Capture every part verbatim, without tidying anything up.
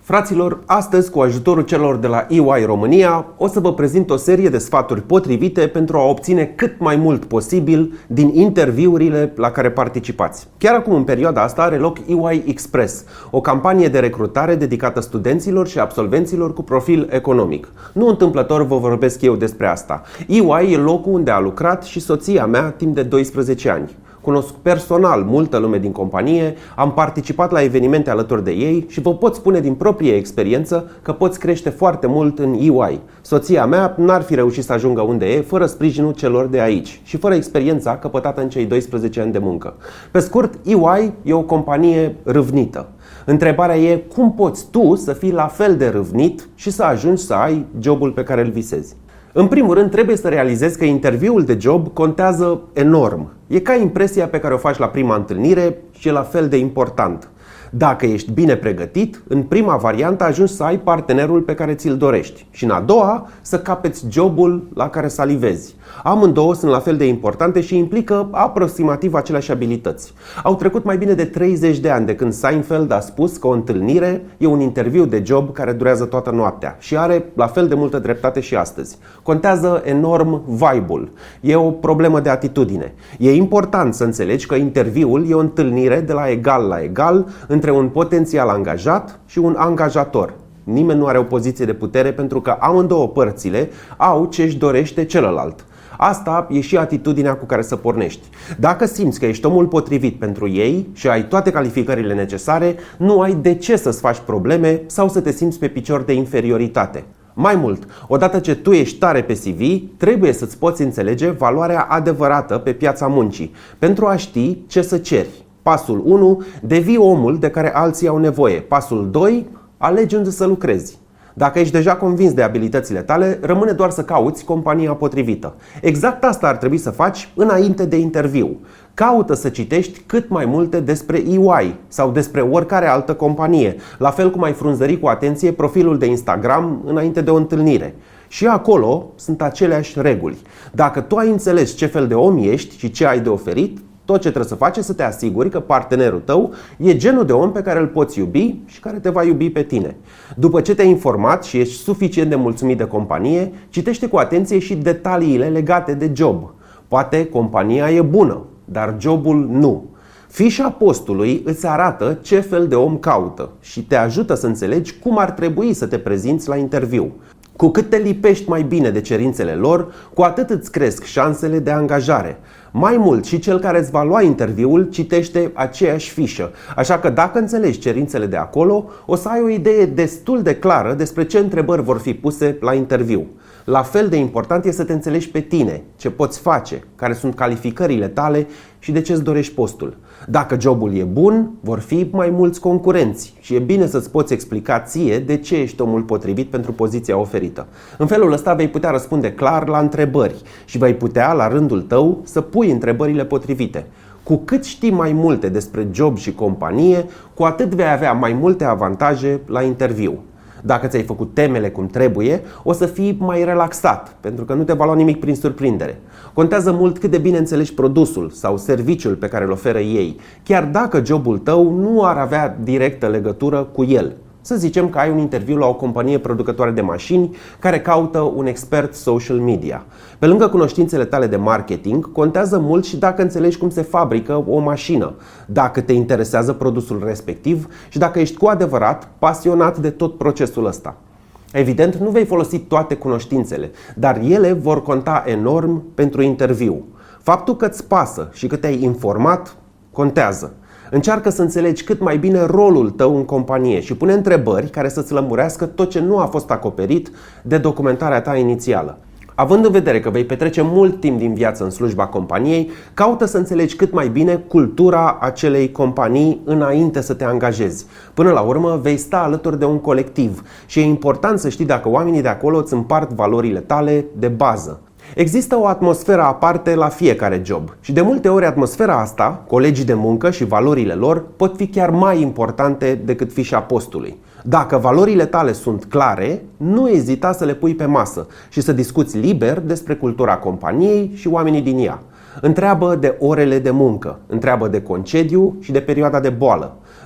Fraților, astăzi, cu ajutorul celor de la E Y România, o să vă prezint o serie de sfaturi potrivite pentru a obține cât mai mult posibil din interviurile la care participați. Chiar acum, în perioada asta, are loc E Y Express, o campanie de recrutare dedicată studenților și absolvenților cu profil economic. Nu întâmplător vă vorbesc eu despre asta. E Y e locul unde a lucrat și soția mea timp de doisprezece ani. Cunosc personal multă lume din companie, am participat la evenimente alături de ei și vă pot spune din proprie experiență că poți crește foarte mult în E Y. Soția mea n-ar fi reușit să ajungă unde e fără sprijinul celor de aici și fără experiența căpătată în cei doisprezece ani de muncă. Pe scurt, E Y e o companie râvnită. Întrebarea e cum poți tu să fii la fel de râvnit și să ajungi să ai jobul pe care îl visezi. În primul rând, trebuie să realizezi că interviul de job contează enorm. E ca impresia pe care o faci la prima întâlnire și e la fel de important. Dacă ești bine pregătit, în prima variantă ajungi să ai partenerul pe care ți-l dorești și în a doua să capeți jobul la care salivezi. Amândouă sunt la fel de importante și implică aproximativ aceleași abilități. Au trecut mai bine de treizeci de ani de când Seinfeld a spus că o întâlnire e un interviu de job care durează toată noaptea și are la fel de multă dreptate și astăzi. Contează enorm vibe-ul. E o problemă de atitudine. E important să înțelegi că interviul e o întâlnire de la egal la egal între un potențial angajat și un angajator. Nimeni nu are o poziție de putere pentru că amândouă părțile au ce își dorește celălalt. Asta e și atitudinea cu care să pornești. Dacă simți că ești omul potrivit pentru ei și ai toate calificările necesare, nu ai de ce să-ți faci probleme sau să te simți pe picior de inferioritate. Mai mult, odată ce tu ești tare pe C V, trebuie să-ți poți înțelege valoarea adevărată pe piața muncii, pentru a ști ce să ceri. Pasul unu, devii omul de care alții au nevoie. Pasul doi, alegi unde să lucrezi. Dacă ești deja convins de abilitățile tale, rămâne doar să cauți compania potrivită. Exact asta ar trebui să faci înainte de interviu. Caută să citești cât mai multe despre E Y sau despre oricare altă companie, la fel cum ai frunzări cu atenție profilul de Instagram înainte de o întâlnire. Și acolo sunt aceleași reguli. Dacă tu ai înțeles ce fel de om ești și ce ai de oferit, tot ce trebuie să faci e să te asiguri că partenerul tău e genul de om pe care îl poți iubi și care te va iubi pe tine. După ce te-ai informat și ești suficient de mulțumit de companie, citește cu atenție și detaliile legate de job. Poate compania e bună, dar jobul nu. Fișa postului îți arată ce fel de om caută și te ajută să înțelegi cum ar trebui să te prezinți la interviu. Cu cât te lipești mai bine de cerințele lor, cu atât îți cresc șansele de angajare. Mai mult, și cel care îți va lua interviul citește aceeași fișă. Așa că dacă înțelegi cerințele de acolo, o să ai o idee destul de clară despre ce întrebări vor fi puse la interviu. La fel de important e să te înțelegi pe tine, ce poți face, care sunt calificările tale și de ce îți dorești postul. Dacă jobul e bun, vor fi mai mulți concurenți și e bine să-ți poți explica ție de ce ești omul potrivit pentru poziția oferită. În felul ăsta vei putea răspunde clar la întrebări și vei putea, la rândul tău, să pui întrebările potrivite. Cu cât știi mai multe despre job și companie, cu atât vei avea mai multe avantaje la interviu. Dacă ți-ai făcut temele cum trebuie, o să fii mai relaxat, pentru că nu te va lua nimic prin surprindere. Contează mult cât de bine înțelegi produsul sau serviciul pe care îl oferă ei, chiar dacă jobul tău nu ar avea directă legătură cu el. Să zicem că ai un interviu la o companie producătoare de mașini care caută un expert social media. Pe lângă cunoștințele tale de marketing, contează mult și dacă înțelegi cum se fabrică o mașină, dacă te interesează produsul respectiv și dacă ești cu adevărat pasionat de tot procesul ăsta. Evident, nu vei folosi toate cunoștințele, dar ele vor conta enorm pentru interviu. Faptul că îți pasă și că te-ai informat contează. Încearcă să înțelegi cât mai bine rolul tău în companie și pune întrebări care să-ți lămurească tot ce nu a fost acoperit de documentarea ta inițială. Având în vedere că vei petrece mult timp din viață în slujba companiei, caută să înțelegi cât mai bine cultura acelei companii înainte să te angajezi. Până la urmă vei sta alături de un colectiv și e important să știi dacă oamenii de acolo îți împart valorile tale de bază. Există o atmosferă aparte la fiecare job și de multe ori atmosfera asta, colegii de muncă și valorile lor pot fi chiar mai importante decât fișa postului. Dacă valorile tale sunt clare, nu ezita să le pui pe masă și să discuți liber despre cultura companiei și oamenii din ea. Întreabă de orele de muncă, întreabă de concediu și de perioada de boală.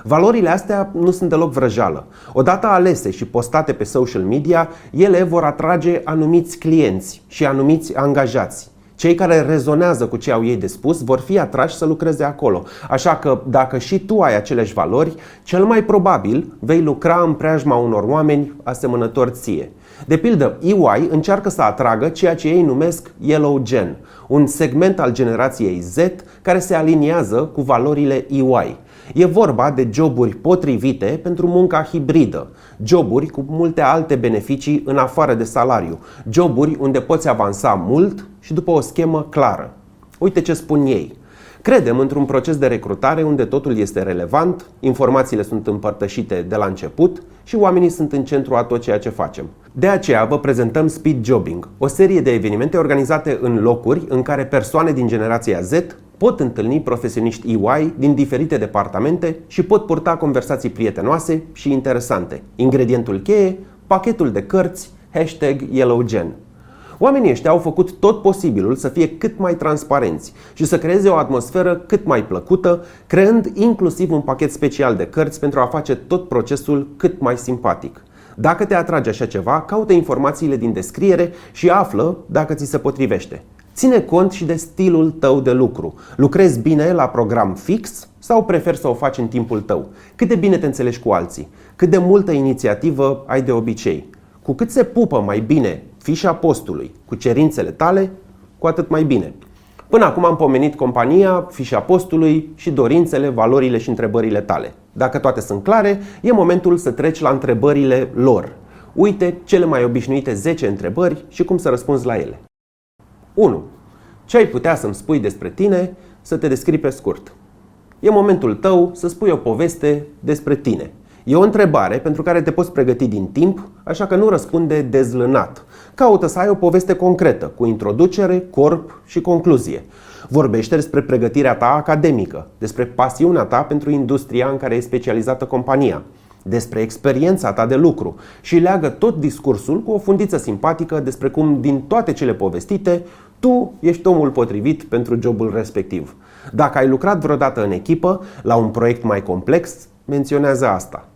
Valorile astea nu sunt deloc vrăjeală. Odată alese și postate pe social media, ele vor atrage anumiți clienți și anumiți angajați. Cei care rezonează cu ce au ei de spus vor fi atrași să lucreze acolo. Așa că dacă și tu ai aceleași valori, cel mai probabil vei lucra în preajma unor oameni asemănători ție. De pildă, E Y încearcă să atragă ceea ce ei numesc Yellow Gen, un segment al generației Z care se aliniază cu valorile E Y. E vorba de joburi potrivite pentru munca hibridă, joburi cu multe alte beneficii în afară de salariu, joburi unde poți avansa mult și după o schemă clară. Uite ce spun ei. Credem într-un proces de recrutare unde totul este relevant, informațiile sunt împărtășite de la început și oamenii sunt în centru a tot ceea ce facem. De aceea vă prezentăm Speed Jobbing, o serie de evenimente organizate în locuri în care persoane din generația Z pot întâlni profesioniști E Y din diferite departamente și pot purta conversații prietenoase și interesante. Ingredientul cheie, pachetul de cărți, hashtag YellowGen. Oamenii ăștia au făcut tot posibilul să fie cât mai transparenți și să creeze o atmosferă cât mai plăcută, creând inclusiv un pachet special de cărți pentru a face tot procesul cât mai simpatic. Dacă te atrage așa ceva, caută informațiile din descriere și află dacă ți se potrivește. Ține cont și de stilul tău de lucru. Lucrezi bine la program fix sau preferi să o faci în timpul tău? Cât de bine te înțelegi cu alții? Cât de multă inițiativă ai de obicei? Cu cât se pupă mai bine fișa postului cu cerințele tale, cu atât mai bine. Până acum am pomenit compania, fișa postului și dorințele, valorile și întrebările tale. Dacă toate sunt clare, e momentul să treci la întrebările lor. Uite cele mai obișnuite zece întrebări și cum să răspunzi la ele. unu. Ce ai putea să-mi spui despre tine, să te descrii pe scurt? E momentul tău să spui o poveste despre tine. E o întrebare pentru care te poți pregăti din timp, așa că nu răspunde dezlănat. Caută să ai o poveste concretă, cu introducere, corp și concluzie. Vorbește despre pregătirea ta academică, despre pasiunea ta pentru industria în care e specializată compania, despre experiența ta de lucru și leagă tot discursul cu o fundiță simpatică despre cum din toate cele povestite, tu ești omul potrivit pentru jobul respectiv. Dacă ai lucrat vreodată în echipă, la un proiect mai complex, menționează asta.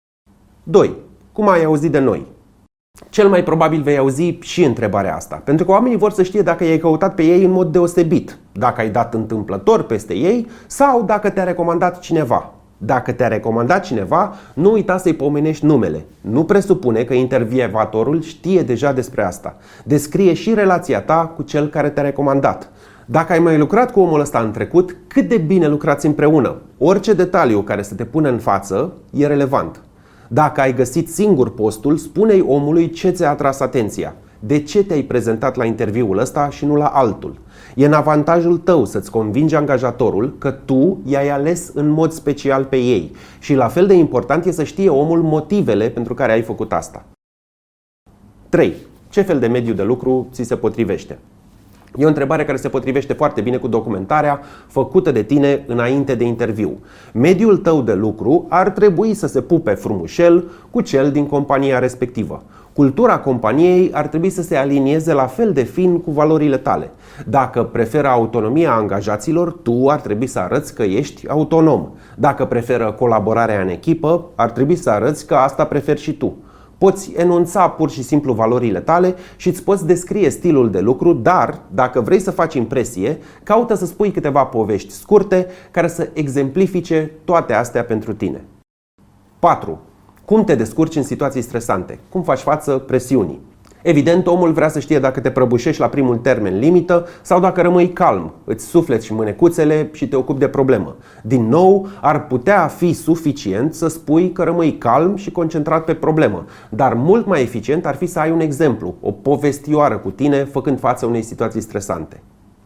doi. Cum ai auzit de noi? Cel mai probabil vei auzi și întrebarea asta, pentru că oamenii vor să știe dacă i-ai căutat pe ei în mod deosebit, dacă ai dat întâmplător peste ei sau dacă te-a recomandat cineva. Dacă te-a recomandat cineva, nu uita să-i pomenești numele. Nu presupune că intervievatorul știe deja despre asta. Descrie și relația ta cu cel care te-a recomandat. Dacă ai mai lucrat cu omul ăsta în trecut, cât de bine lucrați împreună. Orice detaliu care să te pună în față e relevant. Dacă ai găsit singur postul, spune-i omului ce ți-a atras atenția. De ce te-ai prezentat la interviul ăsta și nu la altul? E în avantajul tău să-ți convingi angajatorul că tu i-ai ales în mod special pe ei. Și la fel de important e să știe omul motivele pentru care ai făcut asta. trei. Ce fel de mediu de lucru ți se potrivește? E o întrebare care se potrivește foarte bine cu documentarea făcută de tine înainte de interviu. Mediul tău de lucru ar trebui să se pupe frumușel cu cel din compania respectivă. Cultura companiei ar trebui să se alinieze la fel de fin cu valorile tale. Dacă preferă autonomia angajaților, tu ar trebui să arăți că ești autonom. Dacă preferă colaborarea în echipă, ar trebui să arăți că asta preferi și tu. Poți enunța pur și simplu valorile tale și îți poți descrie stilul de lucru, dar dacă vrei să faci impresie, caută să spui câteva povești scurte care să exemplifice toate astea pentru tine. patru. Cum te descurci în situații stresante? Cum faci față presiunii? Evident, omul vrea să știe dacă te prăbușești la primul termen limită sau dacă rămâi calm, îți sufleți și mânecuțele și te ocupi de problemă. Din nou, ar putea fi suficient să spui că rămâi calm și concentrat pe problemă, dar mult mai eficient ar fi să ai un exemplu, o povestioară cu tine făcând față unei situații stresante.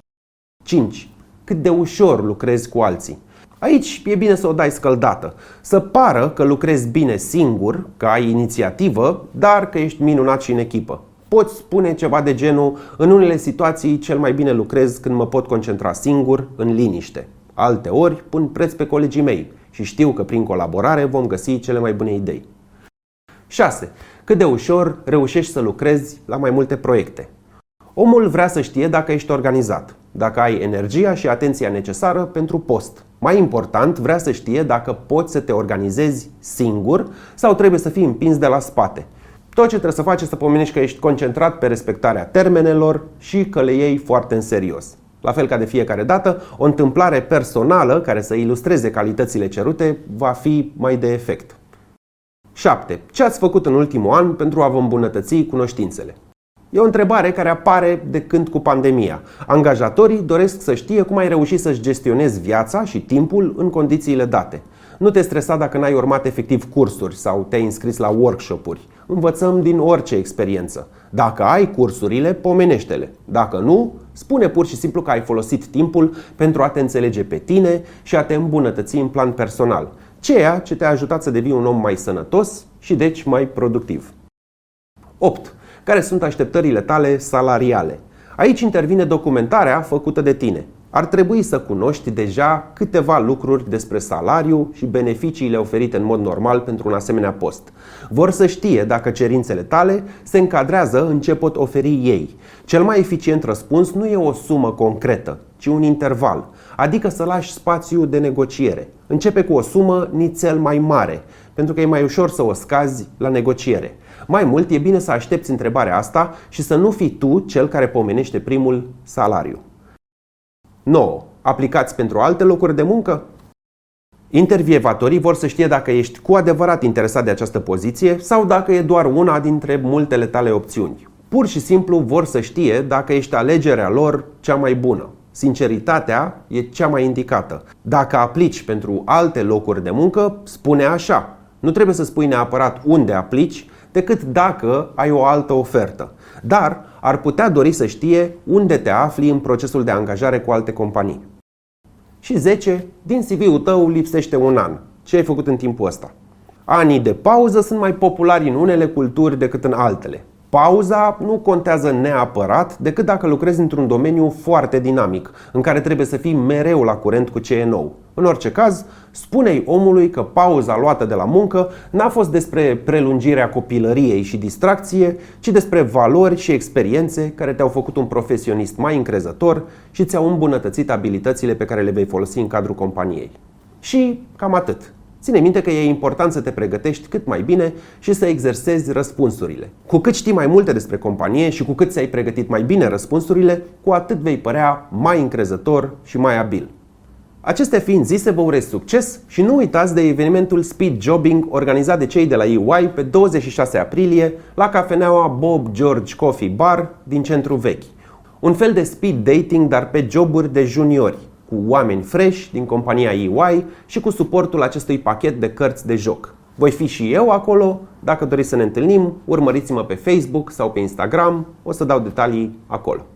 cinci. Cât de ușor lucrezi cu alții? Aici e bine să o dai scăldată, să pară că lucrezi bine singur, că ai inițiativă, dar că ești minunat și în echipă. Poți spune ceva de genul: în unele situații cel mai bine lucrez când mă pot concentra singur, în liniște. Alteori pun preț pe colegii mei și știu că prin colaborare vom găsi cele mai bune idei. șase. Cât de ușor reușești să lucrezi la mai multe proiecte? Omul vrea să știe dacă ești organizat, dacă ai energia și atenția necesară pentru post. Mai important, vrea să știe dacă poți să te organizezi singur sau trebuie să fii împins de la spate. Tot ce trebuie să faci este să pomenești că ești concentrat pe respectarea termenelor și că le iei foarte în serios. La fel ca de fiecare dată, o întâmplare personală care să ilustreze calitățile cerute va fi mai de efect. șapte. Ce ați făcut în ultimul an pentru a vă îmbunătăți cunoștințele? E o întrebare care apare de când cu pandemia. Angajatorii doresc să știe cum ai reușit să-și gestionezi viața și timpul în condițiile date. Nu te stresa dacă n-ai urmat efectiv cursuri sau te-ai înscris la workshop-uri. Învățăm din orice experiență. Dacă ai cursurile, pomenește-le. Dacă nu, spune pur și simplu că ai folosit timpul pentru a te înțelege pe tine și a te îmbunătăți în plan personal, ceea ce te-a ajutat să devii un om mai sănătos și deci mai productiv. opt. Care sunt așteptările tale salariale? Aici intervine documentarea făcută de tine. Ar trebui să cunoști deja câteva lucruri despre salariu și beneficiile oferite în mod normal pentru un asemenea post. Vor să știe dacă cerințele tale se încadrează în ce pot oferi ei. Cel mai eficient răspuns nu e o sumă concretă, ci un interval, adică să lași spațiu de negociere. Începe cu o sumă nițel mai mare, pentru că e mai ușor să o scazi la negociere. Mai mult, e bine să aștepți întrebarea asta și să nu fii tu cel care pomenește primul salariu. nouă. Aplicați pentru alte locuri de muncă? Intervievatorii vor să știe dacă ești cu adevărat interesat de această poziție sau dacă e doar una dintre multele tale opțiuni. Pur și simplu vor să știe dacă ești alegerea lor cea mai bună. Sinceritatea e cea mai indicată. Dacă aplici pentru alte locuri de muncă, spune așa. Nu trebuie să spui neapărat unde aplici, decât dacă ai o altă ofertă. Dar ar putea dori să știe unde te afli în procesul de angajare cu alte companii. Și zece. Din C V-ul tău lipsește un an. Ce ai făcut în timpul ăsta? Anii de pauză sunt mai populari în unele culturi decât în altele. Pauza nu contează neapărat decât dacă lucrezi într-un domeniu foarte dinamic, în care trebuie să fii mereu la curent cu ce e nou. În orice caz, spune-i omului că pauza luată de la muncă n-a fost despre prelungirea copilăriei și distracție, ci despre valori și experiențe care te-au făcut un profesionist mai încrezător și ți-au îmbunătățit abilitățile pe care le vei folosi în cadrul companiei. Și cam atât. Ține minte că e important să te pregătești cât mai bine și să exersezi răspunsurile. Cu cât știi mai multe despre companie și cu cât ți-ai pregătit mai bine răspunsurile, cu atât vei părea mai încrezător și mai abil. Acestea fiind zise, vă urez succes și nu uitați de evenimentul Speed Jobbing organizat de cei de la E Y pe douăzeci și șase aprilie la cafeneaua Bob George Coffee Bar din Centru Vechi. Un fel de speed dating, dar pe joburi de juniori, cu oameni fresh din compania E Y și cu suportul acestui pachet de cărți de joc. Voi fi și eu acolo. Dacă doriți să ne întâlnim, urmăriți-mă pe Facebook sau pe Instagram, o să dau detalii acolo.